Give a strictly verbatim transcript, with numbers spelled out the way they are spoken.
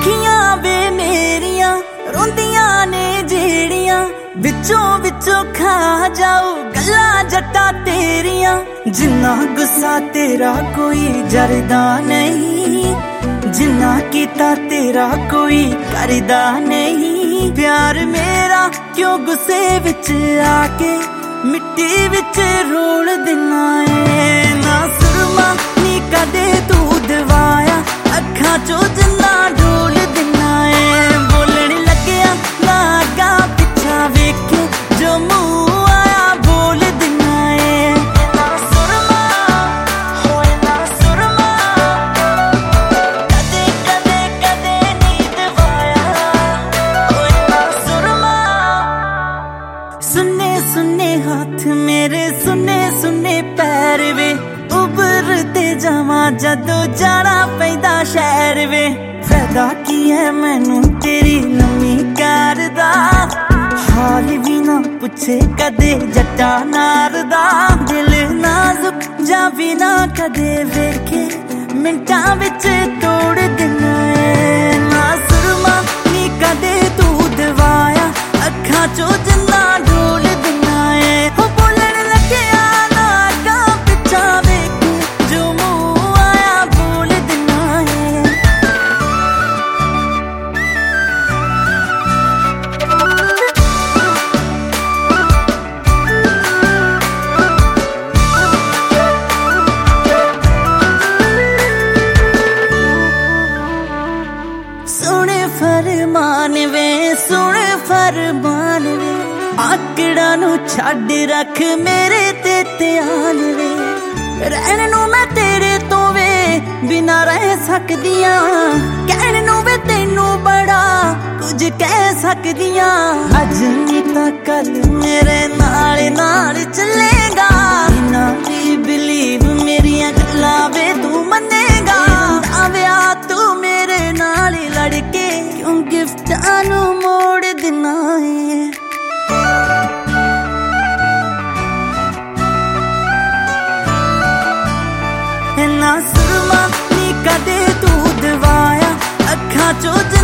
अखियां वे मेरिया रोंदियां ने जेड़ियां विचों विचों खा जाओ गल्ला जट्टा तेरिया। जिन्ना गुस्सा तेरा कोई जरदा नहीं, जिन्ना कीता तेरा कोई करदा नहीं। प्यार मेरा क्यों गुस्से विच आके मिट्टी विच रोल देना है। ना सुरमा नी कदे तू दवाया अखां चो जिन्ना डोल देना है। बोलने लग्या ना अगा पिछा वेखे जो मुंह आया बोल देना है। ना सुरमा होए ना सुरमा कदे कदे कदे नी दवाया होए ना सुरमा। सुने सुने हाथ मेरे सुने सुने पैर वे उभरते जावा जदों जाना पैंदा शहर वे। फायदा की है मैनू तेरी नवी कार दा, हाल भी ना पुछे कदे जट्टा नार दा। दिल नाजुक जा भी ना कदे वेखे मिंटां विच तोड़ देना है। ना सुरमा नी कदे तू दवाया अखां चो जिन्ना डोल देना है। हो बोलण लग्या ना अगा पिछा वेखे जो मुंह आया बोल देना है। सुने फरमान वे सुने फरमान वे आकड़ा नू छड्ड रख मेरे ते ध्यान वे। रहन नू मैं तेरे तो वे बिना रह सकदियां, कहन नू वे तेनू बड़ा कुछ कह सकदियां। अज नी तां कल मेरे नाल नाल चलेगा, इन्ना भी बिलीव मेरियां गल्लां वे तू मन्नेगा। आव्या तू मेरे नाल लड़के क्यों गिफ्टां नू मोड़ देना है। ना सुरमा नी कदे तू दवाया अखां चो